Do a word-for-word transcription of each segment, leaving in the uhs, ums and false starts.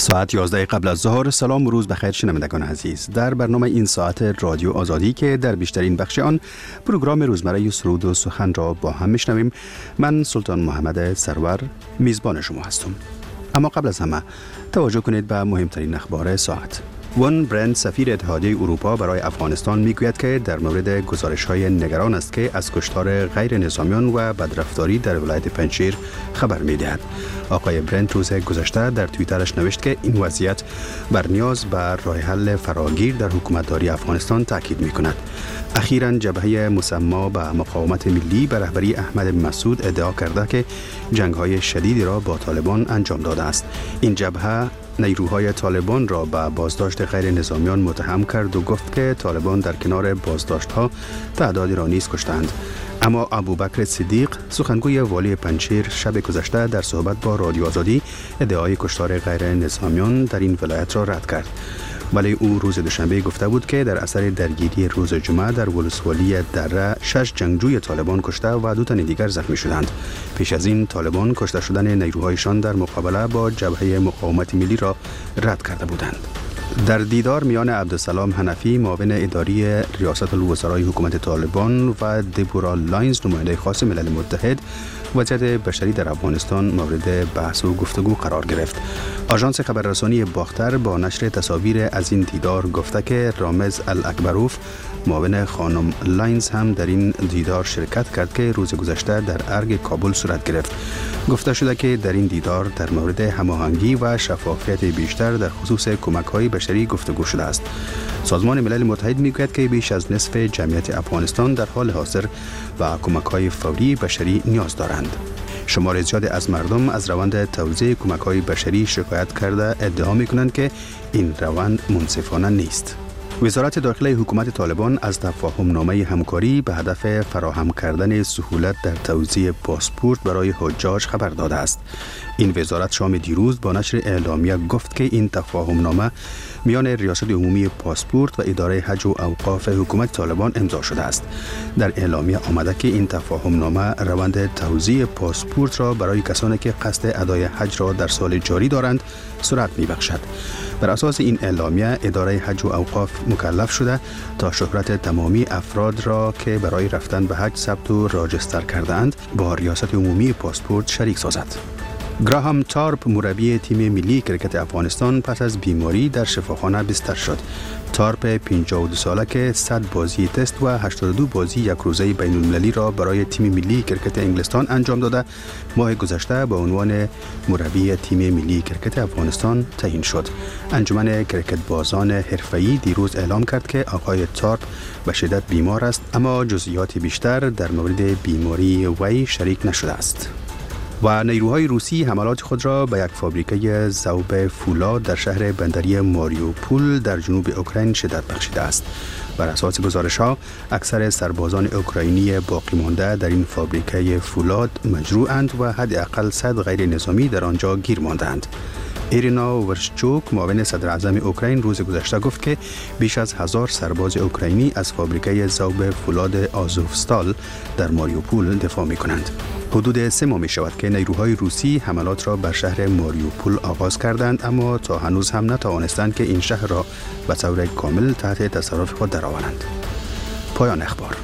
ساعت یازده قبل از ظهر. سلام و روز بخیر شنوندگان عزیز. در برنامه این ساعت رادیو آزادی که در بیشترین بخش آن پروگرام روزمره سرود و سخن را با هم میشنویم، من سلطان محمد سرور میزبان شما هستم. اما قبل از همه توجه کنید به مهمترین اخبار ساعت. وان برند، سفیر اتحادیه اروپا برای افغانستان، میگوید که در مورد گزارش‌های نگران است که از کشتار غیر نظامیان و بدرفتاری در ولایت پنجشیر خبر می‌دهد. آقای برند روز گذشته در توییترش نوشت که این وضعیت بر نیاز به راه حل فراگیر در حکومتداری افغانستان تاکید می‌کند. اخیراً جبهه مسما به مقاومت ملی به رهبری احمد مسعود ادعا کرده که جنگ‌های شدیدی را با طالبان انجام داده است. این جبهه نیروهای طالبان را به بازداشت غیر نظامیان متهم کرد و گفت که طالبان در کنار بازداشت‌ها تعدادی را نیز کشتند. اما ابوبکر صدیق، سخنگوی والی پنجشیر، شب گذشته در صحبت با رادیو آزادی ادعای کشتار غیر نظامیان در این ولایت را رد کرد. ولی او روز دوشنبه گفته بود که در اثر درگیری روز جمعه در ولسوالی دره شش جنگجوی طالبان کشته و دو تن دیگر زخمی شدند. پیش از این طالبان کشته شدن نیروهایشان در مقابله با جبهه مقاومت ملی را رد کرده بودند. در دیدار میان عبدالسلام حنفی، معاون اداری ریاست الوزرای حکومت طالبان، و دبورا لاینز، نماینده خاص ملل متحد، وضعیت بشری در افغانستان مورد بحث و گفتگو قرار گرفت. آژانس خبررسانی باختر با نشر تصاویر از این دیدار گفته که رامز الاکبروف، معاون خانم لاینز، هم در این دیدار شرکت کرد که روز گذشته در ارگ کابل صورت گرفت. گفته شده که در این دیدار در مورد هماهنگی و شفافیت بیشتر در خصوص کمک‌های بشری گفتگو شده است. سازمان ملل متحد میگوید که بیش از نصف جمعیت افغانستان در حال حاضر و کمک‌های فوری بشری نیاز دارند. شمار زیادی از مردم از روند توزیع کمک‌های بشری شکایت کرده ادعا می‌کنند که این روند منصفانه نیست. وزارت داخلی حکومت طالبان از تفاهم نامه همکاری به هدف فراهم کردن سهولت در توزیع پاسپورت برای حجاج خبر داده است. این وزارت شام دیروز با نشر اعلامیه گفت که این تفاهم نامه میان ریاست عمومی پاسپورت و اداره حج و اوقاف حکومت طالبان امضا شده است. در اعلامیه آمده که این تفاهم نامه روند توزیع پاسپورت را برای کسانی که قصد ادای حج را در سال جاری دارند سرعت می‌بخشد. بر اساس این اعلامیه اداره حج و اوقاف مکلف شده تا شهرت تمامی افراد را که برای رفتن به حج ثبت و راجستر کرده‌اند با ریاست عمومی پاسپورت شریک سازد. گراهام تارپ، مربی تیم ملی کرکت افغانستان، پس از بیماری در شفاخانه بستر شد. تارپ پنجاه و دو ساله که صد بازی تست و هشتاد و دو بازی یک روزه بین المللی را برای تیم ملی کرکت انگلستان انجام داده، ماه گذشته به عنوان مربی تیم ملی کرکت افغانستان تعیین شد. انجمن کرکت بازان حرفه‌ای دیروز اعلام کرد که آقای تارپ به شدت بیمار است، اما جزئیات بیشتر در مورد بیماری وی شریک نشده است. و نیروهای روسی حملات خود را به یک فابریکه ذوب فولاد در شهر بندری ماریوپول در جنوب اوکراین شدت بخشیده است. بر اساس گزارش‌ها اکثر سربازان اوکراینی باقی مانده در این فابریکه فولاد مجروح‌اند و حداقل صد غیر نظامی در آنجا گیر مانده‌اند. ایرینا ورشچوک، معاون صدر اعظم اوکراین، روز گذشته گفت که بیش از هزار سرباز اوکراینی از فابریکه ذوب فولاد آزوفستال در ماریوپول دفاع می‌کنند. حدود سه ماه می شود که نیروهای روسی حملات را بر شهر ماریوپول آغاز کردند، اما تا هنوز هم نتوانستند که این شهر را به طور کامل تحت تصرف خود درآورند. پایان اخبار.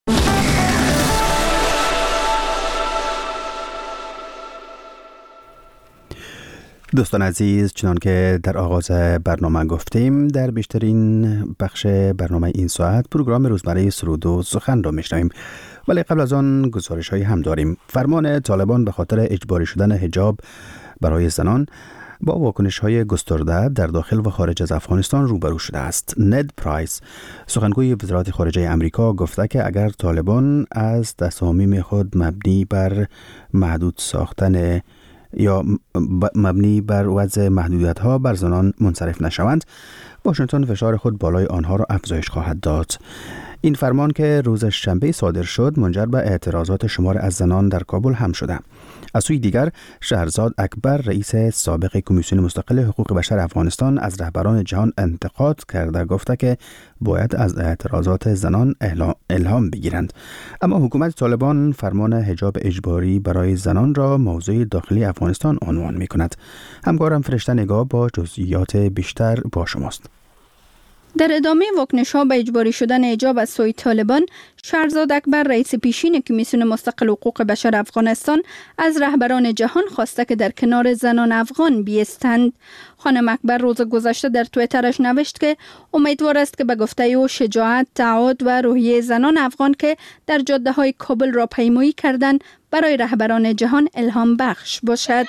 دوستان عزیز، چنان که در آغاز برنامه گفتیم، در بیشترین بخش برنامه این ساعت پروگرام روزمره سرود و سخن را میشنویم، ولی قبل از آن گزارش هایی هم داریم. فرمان طالبان به خاطر اجباری شدن حجاب برای زنان با واکنش های گسترده در داخل و خارج از افغانستان روبرو شده است. ند پرایس، سخنگوی وزارت خارجه امریکا، گفته که اگر طالبان از تصامیم خود مبنی بر محدود ساختن یا مبنی بر وضع محدودیت ها بر زنان منصرف نشوند، واشنگتن فشار خود بالای آنها را افزایش خواهد داد. این فرمان که روز شنبه صادر شد منجر به اعتراضات شمار از زنان در کابل هم شده. از سوی دیگر شهرزاد اکبر رئیس سابق کمیسیون مستقل حقوق بشر افغانستان از رهبران جهان انتقاد کرده گفته که باید از اعتراضات زنان الهام بگیرند. اما حکومت طالبان فرمان حجاب اجباری برای زنان را موضوع داخلی افغانستان عنوان می کند. همکارم فرشته نگاه با جزئیات بیشتر با شماست. در ادامه واکنش‌ها به اجباری شدن حجاب از سوی طالبان، شهرزاد اکبر رئیس پیشین کمیسیون مستقل حقوق بشر افغانستان از رهبران جهان خواسته که در کنار زنان افغان بیستند. خانم اکبر روز گذشته در توییترش نوشت که امیدوار است که به گفته او شجاعت، تعهد و روحیه زنان افغان که در جاده‌های کابل را پیمایی کردند برای رهبران جهان الهام بخش باشد.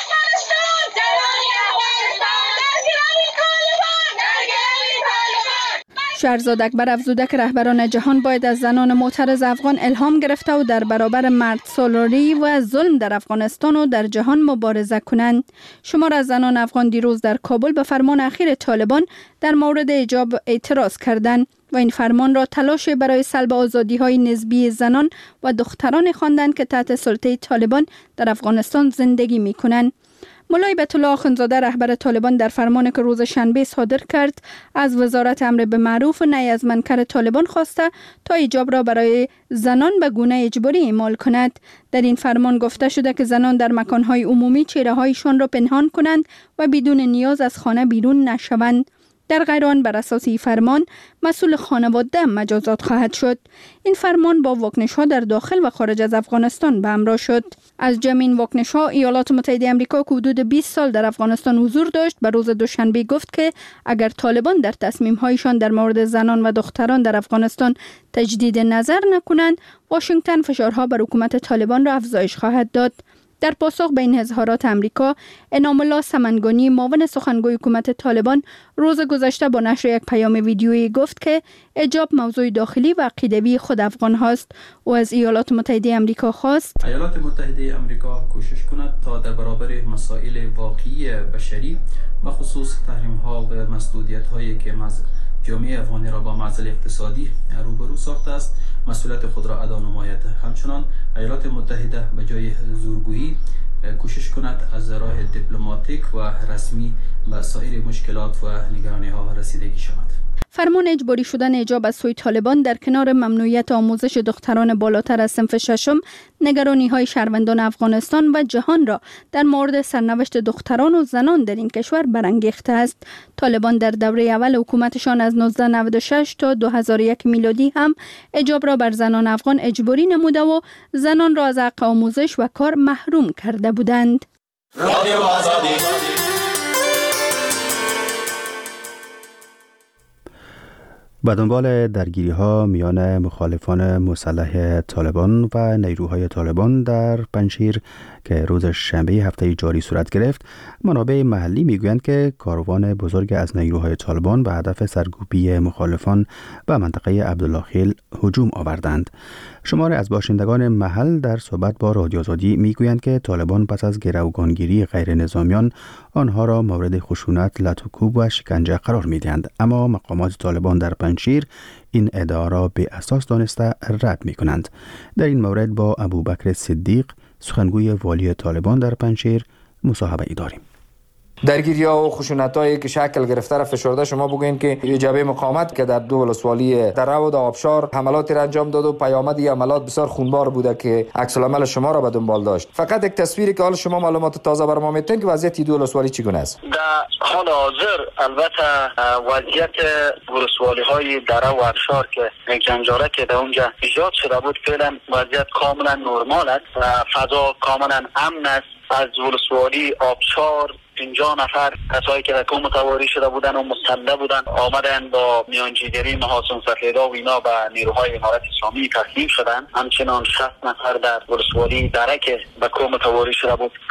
شهرزاد اکبر افزوده که رهبران جهان باید از زنان معترض افغان الهام گرفته و در برابر مرد سالاری و ظلم در افغانستان و در جهان مبارزه کنند. شمار از زنان افغان دیروز در کابل به فرمان اخیر طالبان در مورد حجاب اعتراض کردند و این فرمان را تلاش برای سلب آزادی‌های نسبی زنان و دختران خواندند که تحت سلطه طالبان در افغانستان زندگی می‌کنند. مولای بیت الله آخوندزاده رهبر طالبان در فرمانی که روز شنبه صادر کرد از وزارت امر به معروف و نهی از منکر طالبان خواسته تا حجاب را برای زنان به گونه اجباری اعمال کند. در این فرمان گفته شده که زنان در مکانهای عمومی چهره‌هایشان را پنهان کنند و بدون نیاز از خانه بیرون نشوند. در غیر آن بر اساس این فرمان مسئول خانواده مجازات خواهد شد. این فرمان با واکنش‌ها در داخل و خارج از افغانستان به همراه شد. از جمع این واکنش‌ها ایالات متحده آمریکا که حدود بیست سال در افغانستان حضور داشت به روز دوشنبه گفت که اگر طالبان در تصمیم‌هایشان در مورد زنان و دختران در افغانستان تجدید نظر نکنند، واشنگتن فشارها بر حکومت طالبان را افزایش خواهد داد. در پاسخ به این اظهارات امریکا، انعام الله سمنگانی معاون سخنگوی حکومت طالبان روز گذشته با نشر یک پیام ویدیویی گفت که حجاب موضوع داخلی و عقیدوی خود افغان هاست و از ایالات متحده آمریکا خواست ایالات متحده آمریکا کوشش کند تا در برابر مسائل واقعی بشری و خصوص تحریم ها و مسدودیت هایی که جامعه افغانی را با معضل اقتصادی روبرو ساخته است مسئولیت خود را ادا نماید. همچنان ایالات متحده به جای زورگویی کوشش کند از راه دیپلماتیک و رسمی به سایر مشکلات و نگرانی ها رسیدگی شود. فرمان اجباری شدن حجاب از سوی طالبان در کنار ممنوعیت آموزش دختران بالاتر از صنف ششم، نگرانی های شهروندان افغانستان و جهان را در مورد سرنوشت دختران و زنان در این کشور برانگیخته است. طالبان در دوره اول حکومتشان از نوزده نود و شش تا دو هزار و یک میلادی هم حجاب را بر زنان افغان اجباری نموده و زنان را از حق آموزش و کار محروم کرده بودند. رادیو آزادی. به دنبال درگیری‌ها میان مخالفان مسلح طالبان و نیروهای طالبان در پنجشیر که روز شنبه هفته جاری صورت گرفت، منابع محلی میگویند که کاروان بزرگ از نیروهای طالبان به هدف سرکوبی مخالفان به منطقه عبدالله خیل هجوم آوردند. شماری از باشندگان محل در صحبت با رادیو آزادی میگویند که طالبان پس از گروگانگیری غیر نظامیان آنها را مورد خشونت، لط و کوب و شکنجه قرار میدهند، اما مقامات طالبان در پنجشیر این ادعا را به اساس دانسته رد میکنند. در این مورد با ابوبکر صدیق سخنگوی والی طالبان در پنجشیر مصاحبه ای داریم. درگیری‌ها و خشونت‌هایی که شکل گرفته را فشرده شما بگوین که جبهه مقاومت که در دو ولسوالی دره و آبشار حملاتی را انجام داد و پیامد این حملات بسیار خونبار بوده که عکس العمل شما را به دنبال داشت. فقط یک تصویری که حال شما معلومات تازه بر ما میتین که وضعیت دو ولسوالی چگونه است؟ در حال حاضر البته وضعیت ولسوالی‌های دره و آبشار که یک جنجاله که در اونجا ایجاد شده بود فعلا وضعیت کاملا نرمال است و فضا کاملا امن است. از ولسوالی آبشار پنجاه نفر کسایی که رکوم متواری شده بودن و مسلح بودن آمدن با میانجیگری محاسن ستلیدا و اینا به نیروهای امارت اسلامی تسلیم شدن. همچنان شصت نفر در ولسوالی دره که به کوم متواری شده بود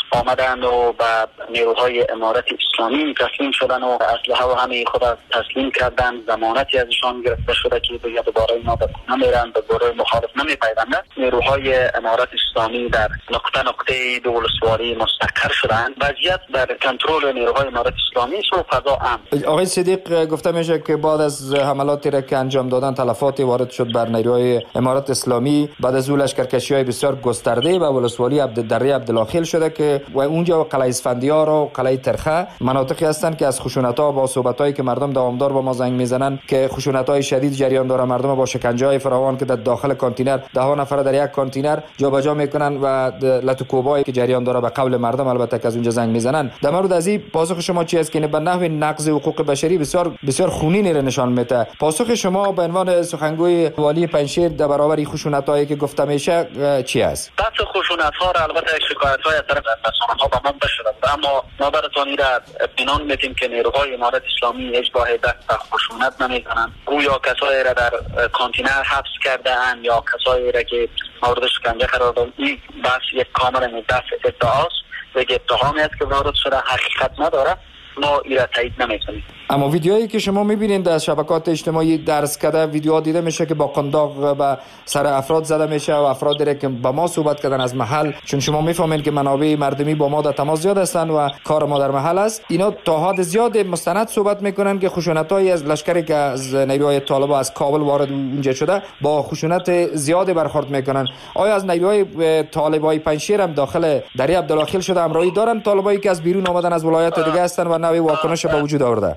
آمدند و به نیروهای امارت اسلامی تسلیم شدن و اسلحه و همه خود تسلیم کردن. ضمانتی ازشان گرفته شده که دیگه دوباره اینا به نمیرن، به گروه مخالف نمیپیوندند. نیروهای امارت اسلامی در نقطه نقطه دولتسواری مستقر شدند. وضعیت در کنترل نیروهای امارت اسلامی و فضا امن. آقای صدیق، گفته میشه که بعد از حملاتی را که انجام دادن تلفات وارد شد بر نیروهای امارت اسلامی. بعد از اون لشکرکشی‌های بسیار گسترده و ولسوالی عبدالدره عبدالاخیل شده که و اونجا قلعه اسفندیار و قلعه ترخه مناطقی هستند که از خشونت‌ها با صحبت‌هایی که مردم دوامدار با ما زنگ میزنن که خشونت‌های شدید جریان داره، مردم با شکنجه‌های فراوان که در داخل کانتینر ده ها نفر در یک کانتینر جابجا میکنن و لتوکوبایی که جریان داره به قول مردم البته که از اونجا زنگ میزنن. در مورد از این پاسخ شما چی است که به نحو نقض حقوق بشری بسیار بسیار خونینی را نشان میده؟ پاسخ شما به عنوان سخنگوی والی پنجشیر در برابر خشونت‌هایی که گفته میشه چی است؟ بحث خشونت‌ها را البته شکایت‌های از طرف رسانه‌ها به ما شده، اما ما براتون را اطمینان میدیم که نیروهای امارت اسلامی هیچ گاه دست به خشونت نمیزنند. گویا کسایی را در کانتینر حبس کرده اند یا کسایی را که مورد شکنجه قرار دادند. این بحث یک کاملا دست ادعاست و یک اتهامی است که وارد شده، حقیقت نداره. ما این را تایید نمی‌کنیم. اما ویدیوهایی که شما می‌بینید در شبکات اجتماعی درس کرده ویدیوها دیده میشه که با قنداق به سر افراد زده میشه و افرادی را که با ما صحبت کردن از محل، چون شما میفهمین که منابع مردمی با ما در تماس زیاد هستند و کار ما در محل است، اینا تا حد زیاد مستند صحبت میکنن که خشونت‌های از لشکری که از نیروهای طالبان از کابل وارد اونجا شده با خشونت زیاد برخورد میکنن. آیا از نیروهای طالبای پنجشیر هم داخل دره عبدالاخیل شده همراهی دارن طالبایی که از بیرون آمدن از ولایات دیگه هستن و نوع واکنش به وجود آورده؟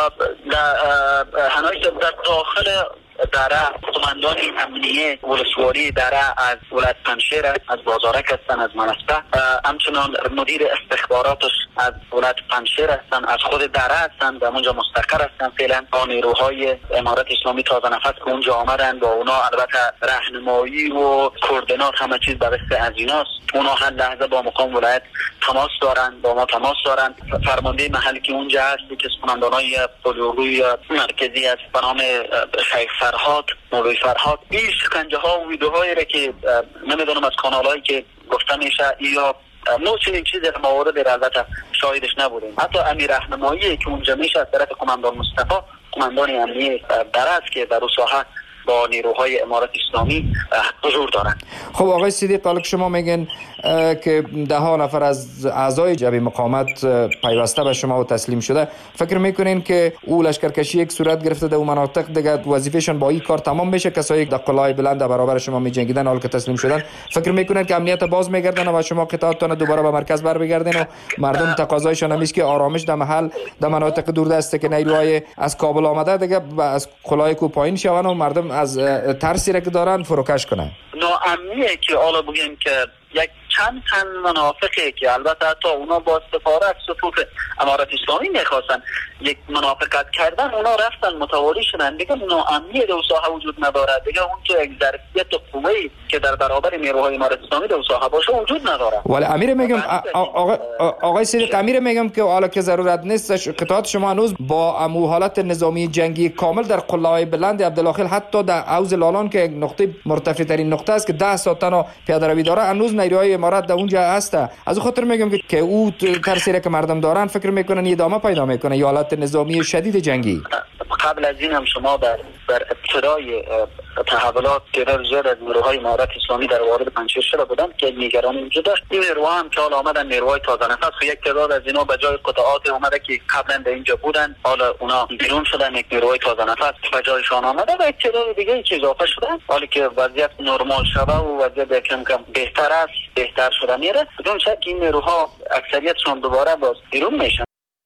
هنوز در داخل دره قماندان امنیه ولسوالی دره از ولایت پنجشیر از بازارک هستن، از منسته، همچنان مدیر استخباراتش از ولایت پنجشیر هستن، از خود دره هستن، در اونجا مستقر هستن. فعلا با نیروهای امارت اسلامی تازه نفس که اونجا آمدن با اونا البته راهنمایی و کوردینات همه چیز به دست از ایناست. اونا هر لحظه با مقام ولایت تماس دارن، با ما تماس دارن. فرمانده محلی که اونجا هست که قماندانای پلیس‌روی مرکزی است به نام شیخ فرهاد، مولوی فرهاد، این شکنجه ها و ویدیوهایی را که نمیدونم از کانالایی که گفته میشه یا نوع چنین چیزی را موارد البته شاهدش نبودیم. حتی امیر راهنمایی که اونجا میشه از طرف قماندان مصطفی، قماندان امنیه در است که در اون ساحه با نیروهای امارت اسلامی حضور دارند. خب آقای صدیق، حالا شما میگن که ده ها نفر از اعضای جبهه مقاومت پیوسته به شما و تسلیم شده، فکر میکنین که او لشکرکشی یک صورت گرفته در اون مناطق دیگه وظیفهشون با این کار تمام میشه؟ کسایی که در قلعه بلند در برابر شما میجنگیدن حال که تسلیم شدن، فکر میکنن که امنیت باز میگردن و شما قطعاتتون دوباره به مرکز بر بگردین و مردم تقاضایشون همیشه که آرامش در محل در مناطق دوردسته که نیروهای از کابل آمده دیگه از قلعه کو پایین شون و مردم از ترسی را که دارن فروکش کنن؟ ناامنیه که حالا بگیم که یک چند تن منافقه که البته حتی اونا با استفاده از صفوف امارت اسلامی میخواستن یک منافقت کردن، اونا رفتن متواری شدن دیگه. ناامنی در ساحه وجود نداره دیگه. اون تو یک ظرفیت قوی که در برابر نیروهای امارت اسلامی در ساحه باشه وجود نداره. ولی امیر میگم آقای آقای صدیق، امیر میگم که حالا که ضرورت نیست قطعات شما هنوز با امو حالت نظامی جنگی کامل در قلعه بلند عبدالاخیل حتی در حوض لالان که نقطه مرتفع ترین نقطه است که ده ساعت تنها پیاده روی داره، هنوز نیروهای امارات در اونجا هست. از خاطر میگم که که او ترسی که مردم دارن فکر میکنن ادامه پیدا میکنه یا حالت نظامی شدید جنگی. قبل از این هم شما در در ابتدای تحولات تعداد زیاد از نیروهای امارت اسلامی در وارد پنجشیر شده بودند که نگرانی وجود داشت. این نیروها هم که حالا آمدن نیروهای تازه نفس، خب یک تعداد از اینا به جای قطعات اومده که قبلا در اینجا بودن حالا اونا بیرون شدن، یک نیروهای تازه نفس به جایشان آمده و یک تعداد دیگه که اضافه شدن. حالا که وضعیت نرمال شده و وضعیت کم کم بهتر است، بهتر شده میره، بدون شک این نیروها اکثریتشون دوباره باز بیرون میشن.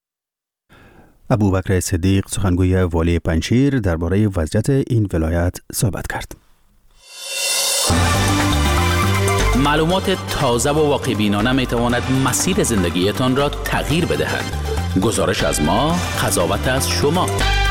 ابوبکر صدیق سخنگوی والی پنجشیر درباره وضعیت این ولایت صحبت کرد. معلومات تازه و واقع بینانه می تواند مسیر زندگیتان را تغییر بدهد. گزارش از ما، قضاوت از شما.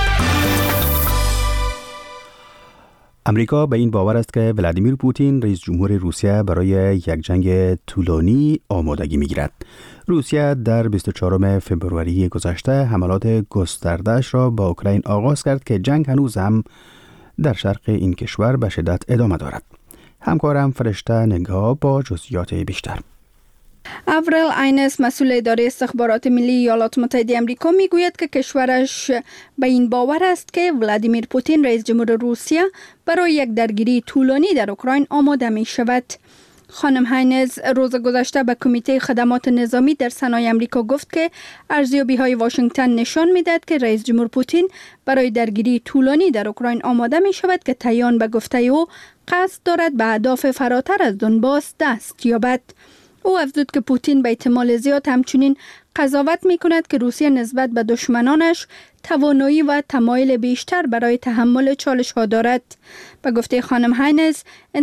امریکا به این باور است که ولادیمیر پوتین رئیس جمهور روسیه برای یک جنگ طولانی آمادگی می‌گیرد. روسیه در بیست و چهارم فوریه گذشته حملات گسترده‌اش را با اوکراین آغاز کرد که جنگ هنوز هم در شرق این کشور به شدت ادامه دارد. همکارم فرشته نگاه با جزئیات بیشتر. آورل اینس مسئول اداره استخبارات ملی ایالات متحده آمریکا میگوید که کشورش به این باور است که ولادیمیر پوتین رئیس جمهور روسیه برای یک درگیری طولانی در اوکراین آماده می شود. خانم هاینز روز گذشته به کمیته خدمات نظامی در سنای آمریکا گفت که ارزیابی های واشنگتن نشان میدهد که رئیس جمهور پوتین برای درگیری طولانی در اوکراین آماده می شود که طیان به گفته او قصد دارد به اهداف فراتر از دونباس دست یابد. او افزود که پوتین به احتمال زیاد همچنین قضاوت می کند که روسیه نسبت به دشمنانش توانایی و تمایل بیشتر برای تحمل چالش ها دارد. به گفته خانم هاینز